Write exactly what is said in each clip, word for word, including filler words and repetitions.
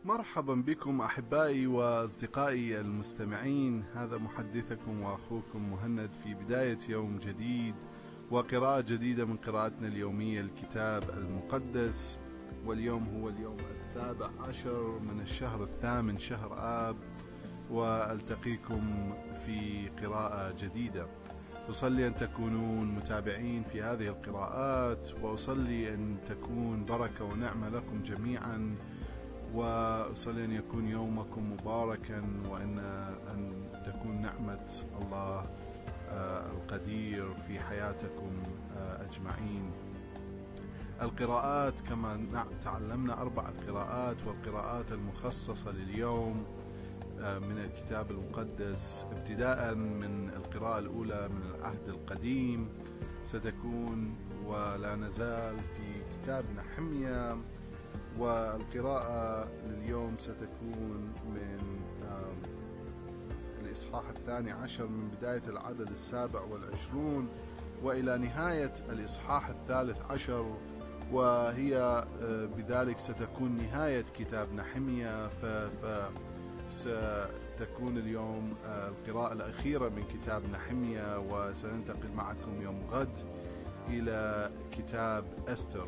مرحبا بكم أحبائي وأصدقائي المستمعين. هذا محدثكم وأخوكم مهند في بداية يوم جديد وقراءة جديدة من قراءتنا اليومية الكتاب المقدس. واليوم هو اليوم السابع عشر من الشهر الثامن شهر آب، وألتقيكم في قراءة جديدة. أصلي أن تكونون متابعين في هذه القراءات، وأصلي أن تكون بركة ونعمة لكم جميعا، وأصلي أن يكون يومكم مباركا، وأن أن تكون نعمة الله القدير في حياتكم أجمعين. القراءات كما تعلمنا أربعة قراءات، والقراءات المخصصة لليوم من الكتاب المقدس ابتداء من القراءة الأولى من العهد القديم ستكون ولا نزال في كتاب نحميا، والقراءة لليوم ستكون من الإصحاح الثاني عشر من بداية العدد السابع والعشرون وإلى نهاية الإصحاح الثالث عشر، وهي بذلك ستكون نهاية كتاب نحميا. فستكون اليوم القراءة الأخيرة من كتاب نحميا، وسننتقل معكم يوم غد إلى كتاب أستر.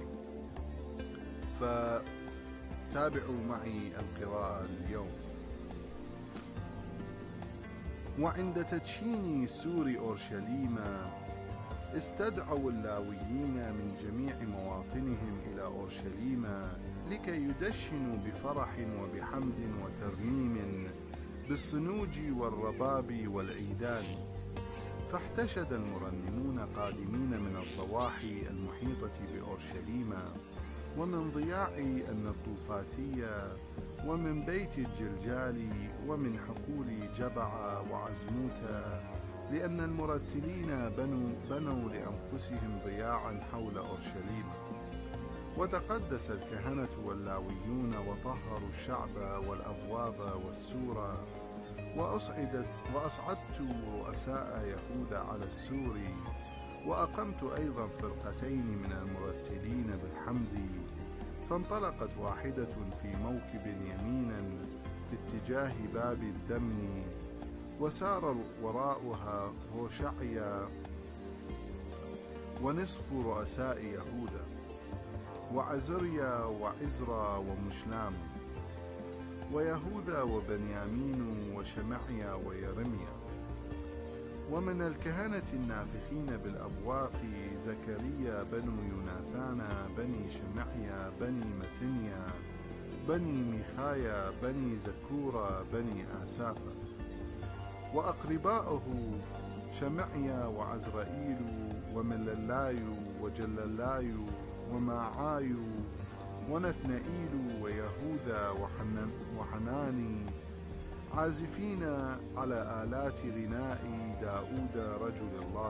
فتابعوا معي القراءة اليوم. وعند تدشين سور أورشليم استدعوا اللاويين من جميع مواطنهم إلى أورشليم لكي يدشنوا بفرح وبحمد وترنيم بالصنوج والرباب والعيدان. فاحتشد المرنمون قادمين من الضواحي المحيطة بأورشليم، ومن ضياع النطوفاتية، ومن بيت الجلجال، ومن حقول جبع وعزموتا، لأن المرتلين بنوا, بنوا لأنفسهم ضياعا حول أورشليم. وتقدس الكهنة واللاويون وطهروا الشعب والأبواب والسور. وأصعدت وأصعدت رؤساء يهوذا على السور، وأقمت أيضا فرقتين من المرتلين بالحمد. فانطلقت واحدة في موكب يمينا في اتجاه باب الدم، وسار وراءها هوشعيا ونصف رؤساء يهوذا، وعزريا وعزرا ومشلام، ويهوذا وبنيامين وشمعيا ويرميا. ومن الكهنة النافخين بالأبواق زكريا بنو يوناثان بني شمعيا بني متنيا بني ميخايا بني زكورا بني آسافا. وأقرباؤه شمعيا وعزرائيل ومللاي وجللاي وماعاي ونثنائيل ويهوذا وحناني، عازفين على آلات غناء داود رجل الله.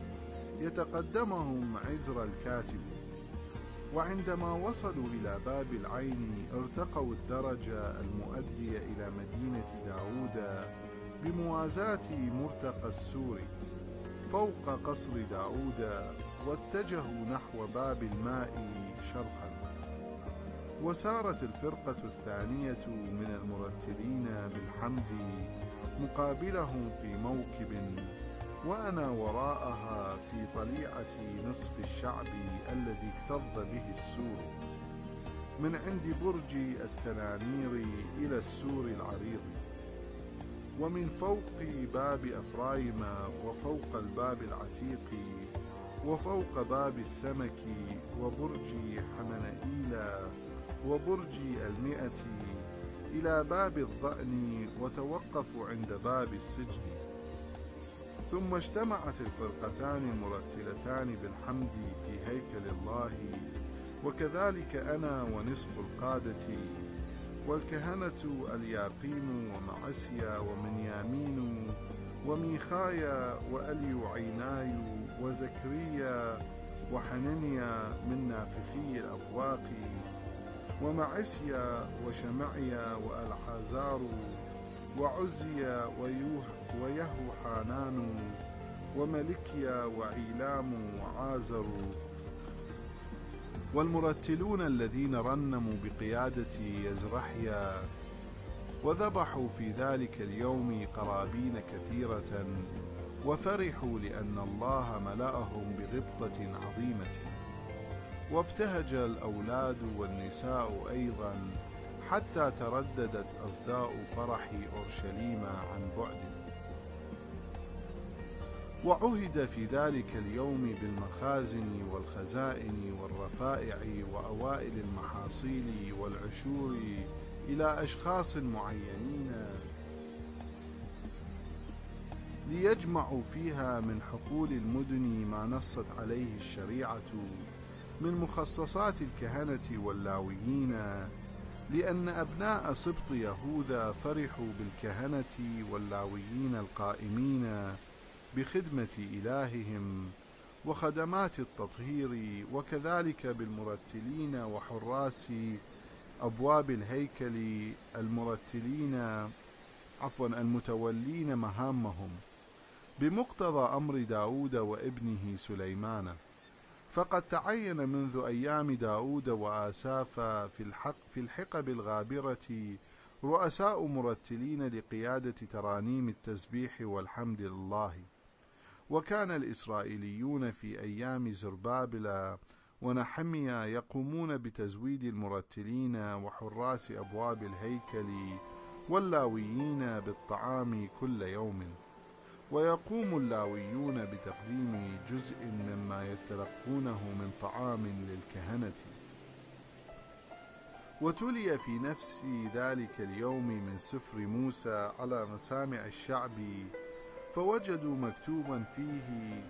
يتقدمهم عزرا الكاتب. وعندما وصلوا إلى باب العين ارتقوا الدرجة المؤدية إلى مدينة داود بموازاة مرتقى السور فوق قصر داود، واتجهوا نحو باب الماء شرقا. وسارت الفرقة الثانية من المرتلين بالحمد مقابلهم في موكب، وأنا وراءها في طليعة نصف الشعب الذي اكتظ به السور، من عند برج التنانير إلى السور العريض، ومن فوق باب أفرايم، وفوق الباب العتيق، وفوق باب السمك، وبرج حمنائيل، وبرج المئة، إلى باب الضأن، وتوقفوا عند باب السجن. ثم اجتمعت الفرقتان المرتلتان بالحمد في هيكل الله، وكذلك أنا ونصف القادة، والكهنة الياقيم ومعسيا ومنيامين وميخايا وأليوعيناي وزكريا وحننيا من نافخي الأبواق، ومعسيا وشمعيا وألحازار وعزيا ويهوحانان وملكيا وعيلام وعازر والمرتلون الذين رنموا بقيادة يزرحيا وذبحوا في ذلك اليوم قرابين كثيرة، وفرحوا لأن الله ملأهم بغبطة عظيمة. وابتهج الأولاد والنساء أيضا، حتى ترددت أصداء فرح أورشليم عن بعد. وعهد في ذلك اليوم بالمخازن والخزائن والرفائع وأوائل المحاصيل والعشور إلى أشخاص معينين، ليجمعوا فيها من حقول المدن ما نصت عليه الشريعة من مخصصات الكهنة واللاويين، لأن أبناء سبط يهوذا فرحوا بالكهنة واللاويين القائمين بخدمة إلههم وخدمات التطهير، وكذلك بالمرتلين وحراس أبواب الهيكل المرتلين عفوا المتولين مهامهم بمقتضى أمر داود وابنه سليمان. فقد تعين منذ أيام داود وآساف في الحق في الحقب الغابرة رؤساء مرتلين لقيادة ترانيم التسبيح والحمد لله. وكان الإسرائيليون في أيام زربابل ونحميا يقومون بتزويد المرتلين وحراس أبواب الهيكل واللاويين بالطعام كل يوم، ويقوم اللاويون بتقديم جزء مما يتلقونه من طعام للكهنة. وتلي في نفس ذلك اليوم من سفر موسى على مسامع الشعب، فوجدوا مكتوبا فيه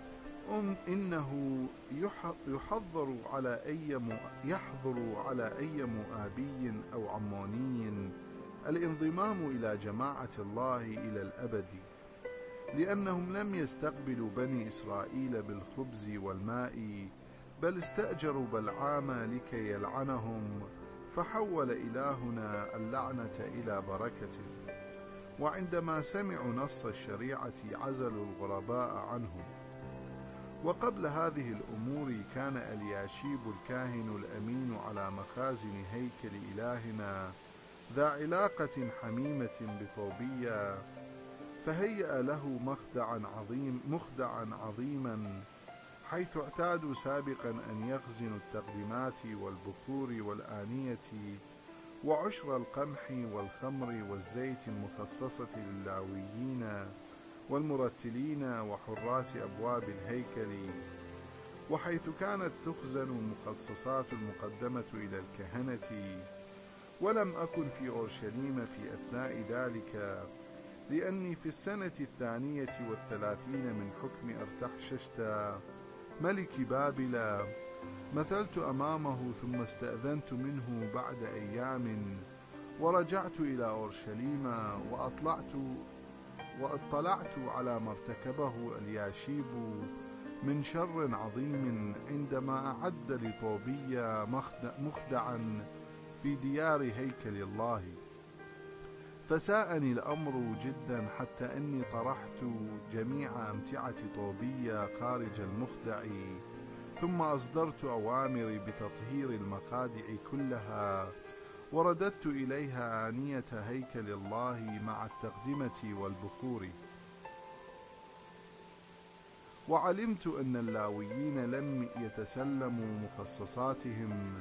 إنه يحضر على أي يحضر على أي مؤابي أو عموني الانضمام إلى جماعة الله إلى الأبد، لأنهم لم يستقبلوا بني إسرائيل بالخبز والماء، بل استأجروا بلعام لكي يلعنهم، فحول إلهنا اللعنة إلى بركة. وعندما سمعوا نص الشريعة عزلوا الغرباء عنهم. وقبل هذه الأمور كان الياشيب الكاهن الأمين على مخازن هيكل إلهنا ذا علاقة حميمة بطوبيا، فهيأ له مخدعا عظيم مخدعا عظيما، حيث اعتادوا سابقا أن يخزنوا التقدمات والبخور والآنية وعشر القمح والخمر والزيت المخصصة للاويين والمرتلين وحراس أبواب الهيكل، وحيث كانت تخزن المخصصات المقدمة إلى الكهنة. ولم أكن في أورشليم في أثناء ذلك، لأني في السنة الثانية والثلاثين من حكم أرتحششت ملك بابل مثلت أمامه، ثم استأذنت منه بعد أيام، ورجعت إلى أورشليم وأطلعت واطلعت على ما ارتكبه الياشيب من شر عظيم، عندما أعد لطوبيا مخدعا في ديار هيكل الله. فساءني الأمر جدا، حتى أني طرحت جميع أمتعة طوبيا خارج المخدع، ثم أصدرت أوامري بتطهير المخادع كلها، ورددت إليها آنية هيكل الله مع التقدمة والبخور. وعلمت أن اللاويين لم يتسلموا مخصصاتهم،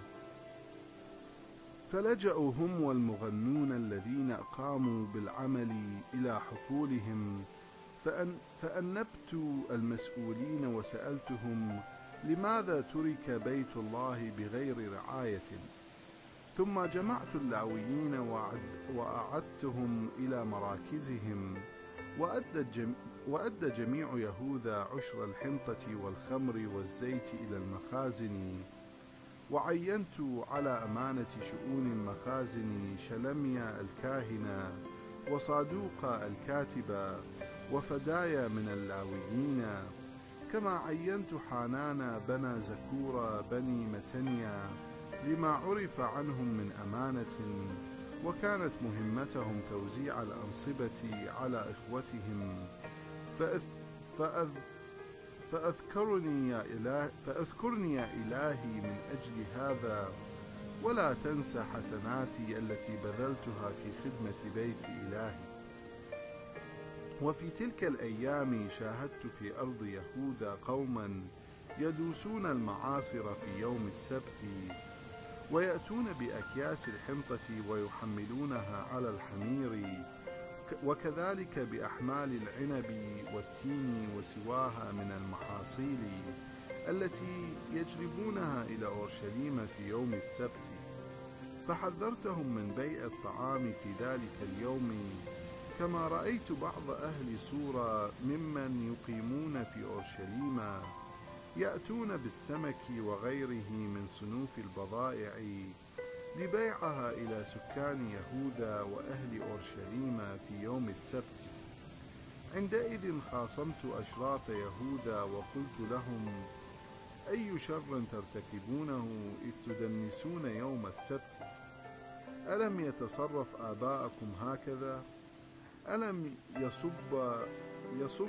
فلجأوا هم والمغنون الذين قاموا بالعمل إلى حقولهم، فأن فأنبت المسؤولين وسألتهم لماذا ترك بيت الله بغير رعاية. ثم جمعت اللاويين وأعدتهم إلى مراكزهم، وأدى جميع يهوذا عشر الحنطة والخمر والزيت إلى المخازن. وعينت على أمانة شؤون المخازن شلميا الكاهن وصادوق الكاتب وفدايا من اللاويين، كما عينت حانانا بن زكور بني متنيا لما عرف عنهم من أمانة، وكانت مهمتهم توزيع الأنصبة على إخوتهم. فأذ فأذ فأذكرني يا إله فأذكرني يا إلهي من أجل هذا، ولا تنسى حسناتي التي بذلتها في خدمة بيت إلهي. وفي تلك الأيام شاهدت في أرض يهوذا قوما يدوسون المعاصر في يوم السبت، ويأتون بأكياس الحنطة ويحملونها على الحمير، وكذلك بأحمال العنب والتين وسواها من المحاصيل التي يجلبونها إلى أورشليم في يوم السبت. فحذرتهم من بيع الطعام في ذلك اليوم، كما رأيت بعض أهل سورة ممن يقيمون في أورشليم يأتون بالسمك وغيره من صنوف البضائع لبيعها إلى سكان يهوذا وأهل أورشليم في يوم السبت. عندئذ خاصمت أشراف يهوذا وقلت لهم: أي شر ترتكبونه إذ تدنسون يوم السبت؟ ألم يتصرف آباءكم هكذا؟ ألم يصب يصب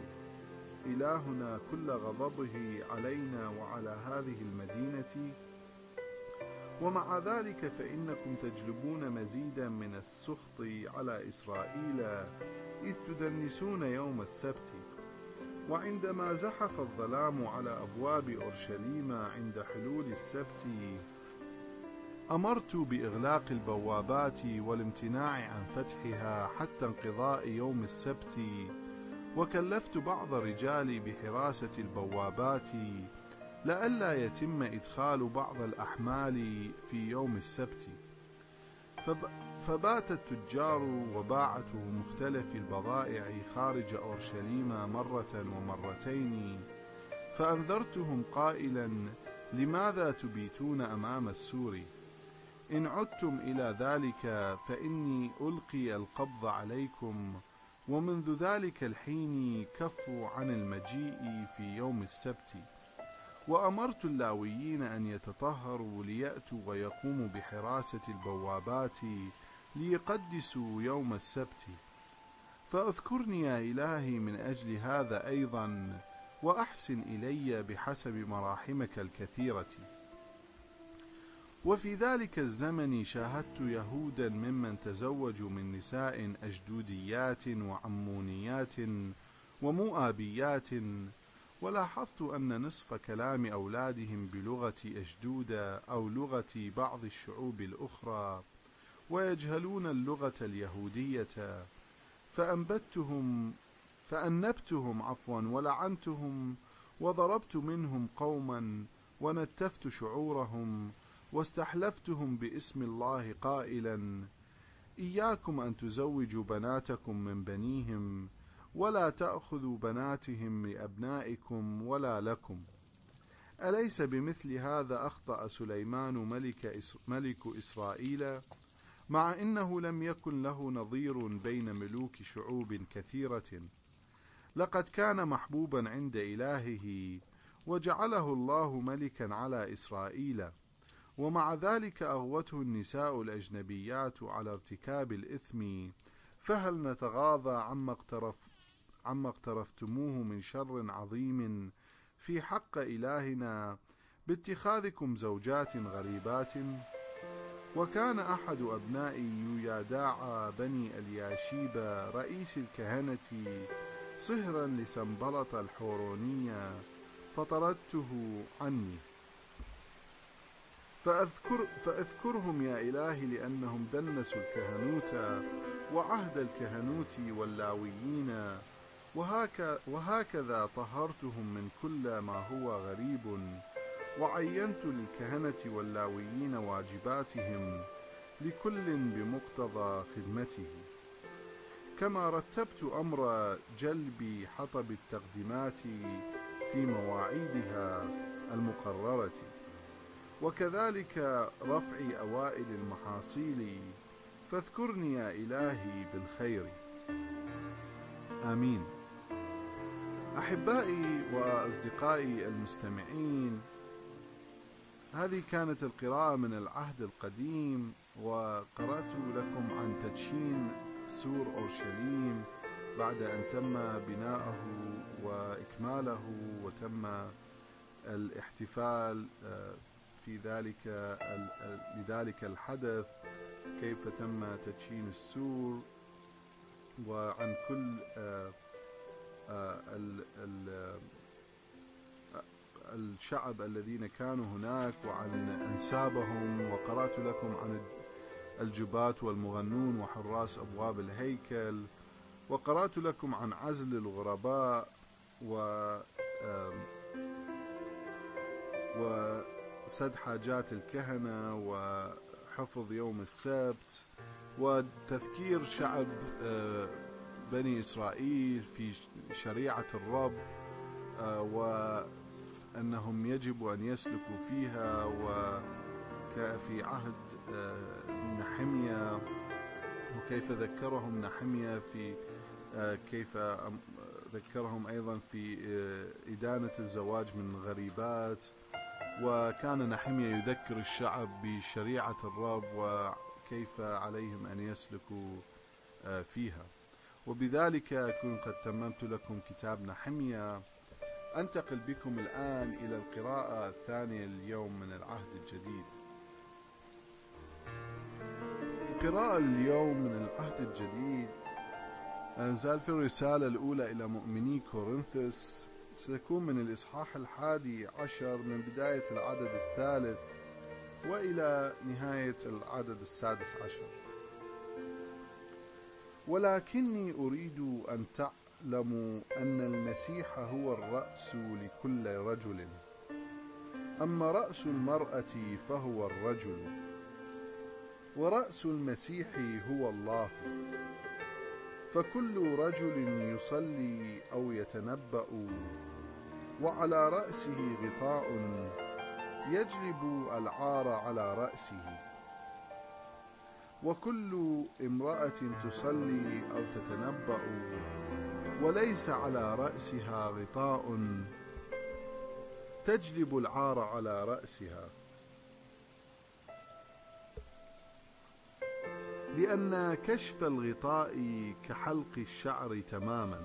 إلهنا كل غضبه علينا وعلى هذه المدينة؟ ومع ذلك فإنكم تجلبون مزيدا من السخط على إسرائيل إذ تدنسون يوم السبت. وعندما زحف الظلام على أبواب أورشليم عند حلول السبت، أمرت بإغلاق البوابات والامتناع عن فتحها حتى انقضاء يوم السبت، وكلفت بعض رجالي بحراسة البوابات لئلا يتم إدخال بعض الأحمال في يوم السبت. فبات التجار وباعته مختلف البضائع خارج أورشليم مرة ومرتين، فأنذرتهم قائلا: لماذا تبيتون أمام السور؟ إن عدتم إلى ذلك فإني ألقي القبض عليكم. ومنذ ذلك الحين كفوا عن المجيء في يوم السبت. وأمرت اللاويين أن يتطهروا ليأتوا ويقوموا بحراسة البوابات ليقدسوا يوم السبت. فأذكرني يا إلهي من أجل هذا أيضا، وأحسن إلي بحسب مراحمك الكثيرة. وفي ذلك الزمن شاهدت يهودا ممن تزوجوا من نساء أجدوديات وعمونيات ومؤابيات، ولاحظت أن نصف كلام أولادهم بلغة أجدودة أو لغة بعض الشعوب الأخرى، ويجهلون اللغة اليهودية. فأنبتهم فأنبتهم عفوا ولعنتهم، وضربت منهم قوما، ونتفت شعورهم، واستحلفتهم باسم الله قائلا: إياكم أن تزوجوا بناتكم من بنيهم، ولا تأخذوا بناتهم لأبنائكم ولا لكم. أليس بمثل هذا أخطأ سليمان ملك, إس ملك إسرائيل، مع إنه لم يكن له نظير بين ملوك شعوب كثيرة؟ لقد كان محبوبا عند إلهه، وجعله الله ملكا على إسرائيل، ومع ذلك أغوته النساء الأجنبيات على ارتكاب الإثم. فهل نتغاضى عما اقترف عما اقترفتموه من شر عظيم في حق إلهنا باتخاذكم زوجات غريبات؟ وكان أحد أبناء يويداع بني الياشيب رئيس الكهنة صهرا لسنبلط الحورونية، فطردته عني. فأذكر فأذكرهم يا إلهي لأنهم دنسوا الكهنوت وعهد الكهنوت واللاويين، وهك وهكذا طهرتهم من كل ما هو غريب، وعينت للكهنة واللاويين واجباتهم لكل بمقتضى خدمته، كما رتبت أمر جلب حطب التقدمات في مواعيدها المقررة، وكذلك رفع أوائل المحاصيل. فاذكرني يا إلهي بالخير. آمين. أحبائي وأصدقائي المستمعين، هذه كانت القراءة من العهد القديم، وقرأت لكم عن تدشين سور أورشليم بعد أن تم بناءه وإكماله وتم الاحتفال في ذلك لذلك الحدث، كيف تم تدشين السور، وعن كل الشعب الذين كانوا هناك وعن أنسابهم. وقرأت لكم عن الجبات والمغنون وحراس أبواب الهيكل، وقرأت لكم عن عزل الغرباء و وسد حاجات الكهنة وحفظ يوم السبت وتذكير شعب بني إسرائيل في شريعة الرب وأنهم يجب أن يسلكوا فيها، وفي عهد نحمية وكيف ذكرهم نحمية في كيف ذكرهم أيضا في إدانة الزواج من غريبات، وكان نحمية يذكر الشعب بشريعة الرب وكيف عليهم أن يسلكوا فيها. وبذلك أكون قد تممت لكم كتاب نحمية. أنتقل بكم الآن إلى القراءة الثانية اليوم من العهد الجديد. القراءة اليوم من العهد الجديد نزال في الرسالة الأولى إلى مؤمني كورنثوس، ستكون من الإصحاح الحادي عشر من بداية العدد الثالث وإلى نهاية العدد السادس عشر. ولكني أريد أن تعلموا أن المسيح هو الرأس لكل رجل، أما رأس المرأة فهو الرجل، ورأس المسيح هو الله. فكل رجل يصلي أو يتنبأ وعلى رأسه غطاء يجلب العار على رأسه، وكل امرأة تصلي أو تتنبأ وليس على رأسها غطاء تجلب العار على رأسها، لأن كشف الغطاء كحلق الشعر تماما.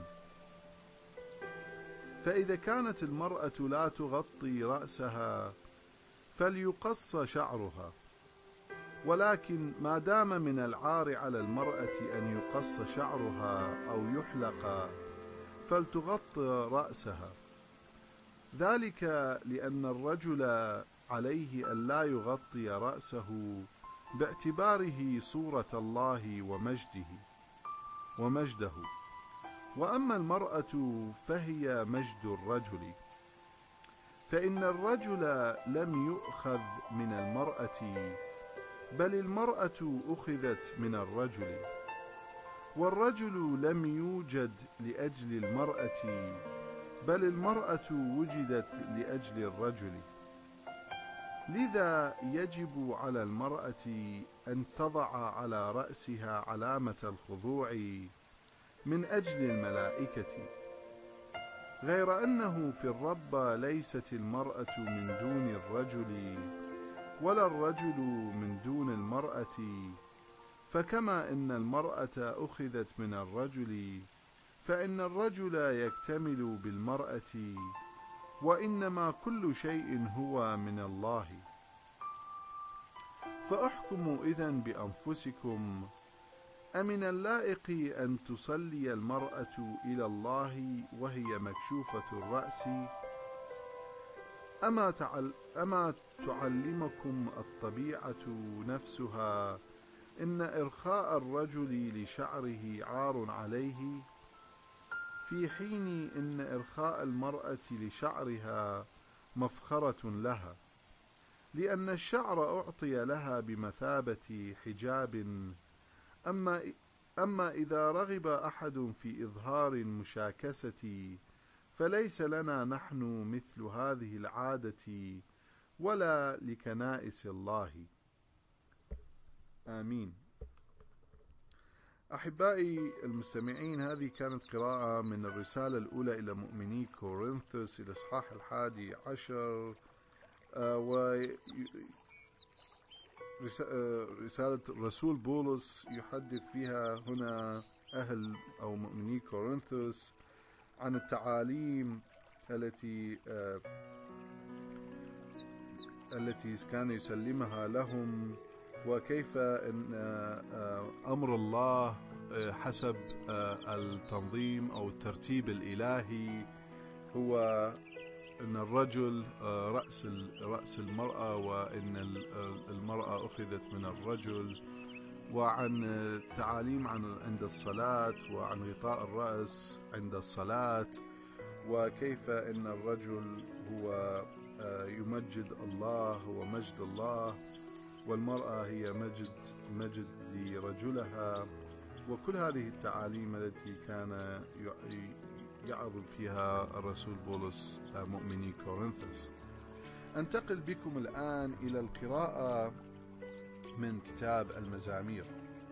فإذا كانت المرأة لا تغطي رأسها فليقص شعرها، ولكن ما دام من العار على المرأة أن يقص شعرها أو يحلق فلتغطي رأسها، ذلك لأن الرجل عليه أن لا يغطي رأسه باعتباره صورة الله ومجده ومجده، وأما المرأة فهي مجد الرجل. فإن الرجل لم يؤخذ من المرأة، بل المرأة أخذت من الرجل، والرجل لم يوجد لأجل المرأة، بل المرأة وجدت لأجل الرجل. لذا يجب على المرأة أن تضع على رأسها علامة الخضوع من أجل الملائكة، غير أنه في الرب ليست المرأة من دون الرجل ولا الرجل من دون المرأة، فكما إن المرأة أخذت من الرجل فإن الرجل يكتمل بالمرأة، وإنما كل شيء هو من الله. فاحكموا إذن بأنفسكم، أمن اللائق أن تصلي المرأة إلى الله وهي مكشوفة الرأس؟ أما, تعل أما تعلمكم الطبيعة نفسها إن إرخاء الرجل لشعره عار عليه، في حين إن إرخاء المرأة لشعرها مفخرة لها، لأن الشعر أعطي لها بمثابة حجاب. أما, أما إذا رغب أحد في إظهار المشاكسة فليس لنا نحن مثل هذه العادة ولا لكنائس الله. آمين. أحبائي المستمعين، هذه كانت قراءة من الرسالة الأولى إلى مؤمني كورنثوس، الإصحاح الحادي عشر، ورسالة الرسول بولس يحدث فيها هنا أهل أو مؤمني كورنثوس عن التعاليم التي آه التي كان يسلمها لهم، وكيف أن آه أمر الله آه حسب آه التنظيم أو الترتيب الإلهي هو أن الرجل آه رأس رأس المرأة، وأن المرأة أخذت من الرجل، وعن تعاليم عن عند الصلاة وعن غطاء الرأس عند الصلاة، وكيف أن الرجل هو يمجد الله، هو مجد الله، والمرأة هي مجد مجد لرجلها، وكل هذه التعاليم التي كان يعظ فيها الرسول بولس مؤمني كورنثوس. أنتقل بكم الآن إلى القراءة من كتاب المزامير،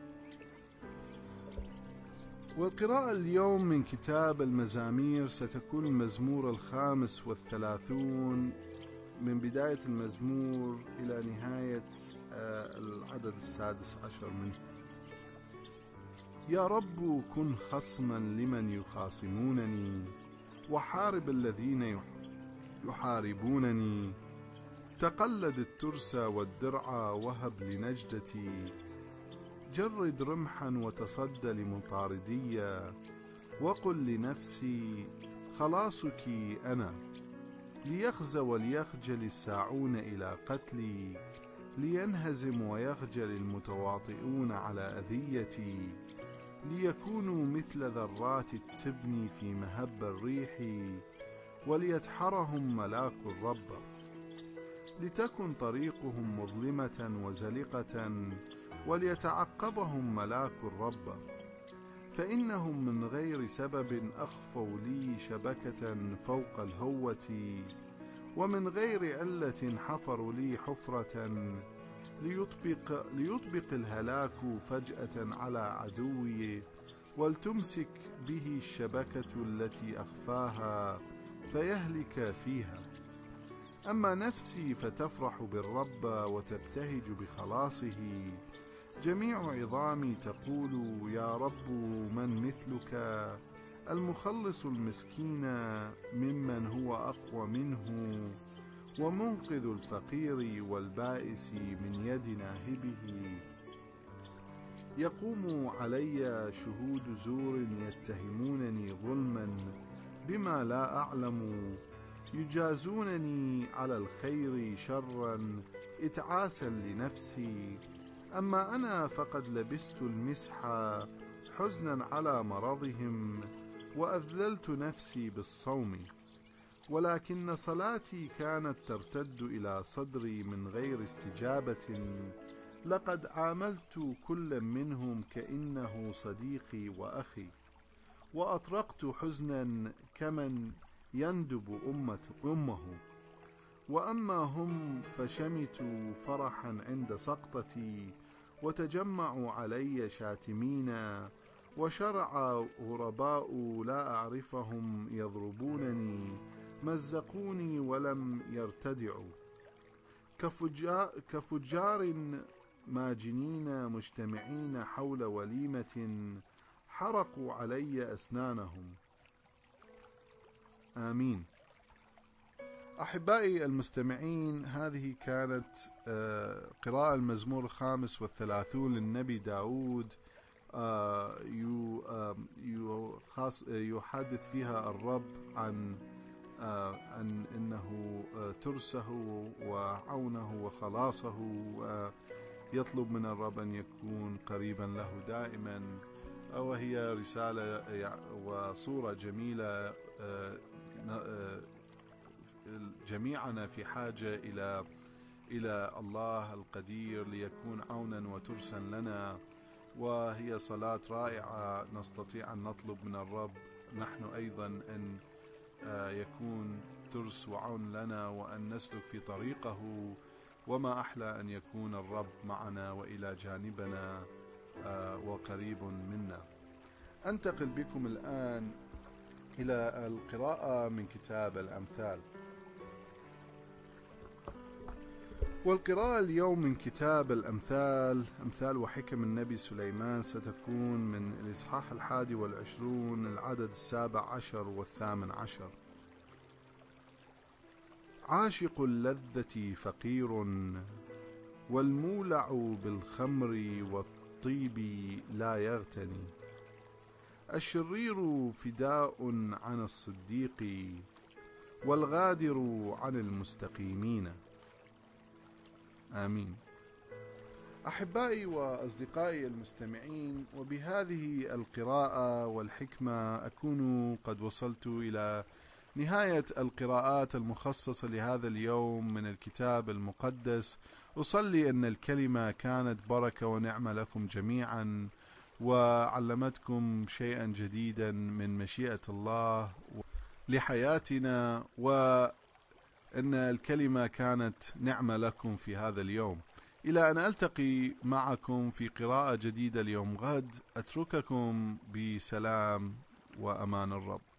والقراءة اليوم من كتاب المزامير ستكون المزمور الخامس والثلاثون من بداية المزمور إلى نهاية العدد السادس عشر منه. يا رب كن خصما لمن يخاصمونني، وحارب الذين يحاربونني. تقلد الترس والدرع وهب لنجدتي، جرد رمحا وتصد لمطاردي، وقل لنفسي خلاصك أنا. ليخزى وليخجل الساعون إلى قتلي، لينهزم ويخجل المتواطئون على أذيتي. ليكونوا مثل ذرات التبن في مهب الريح، وليتحرهم ملاك الرب. لتكن طريقهم مظلمة وزلقة، وليتعقبهم ملاك الرب. فإنهم من غير سبب أخفوا لي شبكة فوق الهوة، ومن غير علة حفروا لي حفرة. ليطبق, ليطبق الهلاك فجأة على عدوي، ولتمسك به الشبكة التي أخفاها فيهلك فيها. أما نفسي فتفرح بالرب وتبتهج بخلاصه. جميع عظامي تقول يا رب من مثلك، المخلص المسكين ممن هو أقوى منه، ومنقذ الفقير والبائس من يد ناهبه. يقوم علي شهود زور يتهمونني ظلما بما لا أعلم، يجازونني على الخير شرا إتعاسا لنفسي. أما أنا فقد لبست المسح حزنا على مرضهم، وأذللت نفسي بالصوم. ولكن صلاتي كانت ترتد إلى صدري من غير استجابة. لقد عاملت كل منهم كأنه صديقي وأخي، وأطرقت حزنا كمن يندب أمة أمه. وأما هم فشمتوا فرحا عند سقطتي، وتجمعوا علي شاتمين. وشرع غرباء لا أعرفهم يضربونني، مزقوني ولم يرتدعوا. كفجار, كفجار ماجنين مجتمعين حول وليمة، حرقوا علي أسنانهم. آمين. أحبائي المستمعين، هذه كانت قراءة المزمور الخامس والثلاثون للنبي داود، يحدث فيها الرب عن أن إنه ترسه وعونه وخلاصه، ويطلب من الرب أن يكون قريبا له دائما. وهي رسالة وصورة جميلة. جميعنا في حاجة إلى إلى الله القدير ليكون عونا وترسا لنا، وهي صلاة رائعة نستطيع أن نطلب من الرب نحن أيضا أن يكون ترس وعون لنا، وأن نسلك في طريقه. وما أحلى أن يكون الرب معنا وإلى جانبنا وقريب منا. أنتقل بكم الآن إلى القراءة من كتاب الأمثال. والقراءة اليوم من كتاب الأمثال، أمثال وحكم النبي سليمان، ستكون من الإصحاح الحادي والعشرون، العدد السابع عشر والثامن عشر. عاشق اللذة فقير، والمولع بالخمر والطيب لا يغتني. الشرير فداء عن الصديق، والغادر عن المستقيمين. آمين. أحبائي وأصدقائي المستمعين، وبهذه القراءة والحكمة أكون قد وصلت إلى نهاية القراءات المخصصة لهذا اليوم من الكتاب المقدس. أصلي أن الكلمة كانت بركة ونعمة لكم جميعا، وعلمتكم شيئا جديدا من مشيئة الله لحياتنا، وأن الكلمة كانت نعمة لكم في هذا اليوم. إلى أن ألتقي معكم في قراءة جديدة اليوم غد، أترككم بسلام وأمان الرب.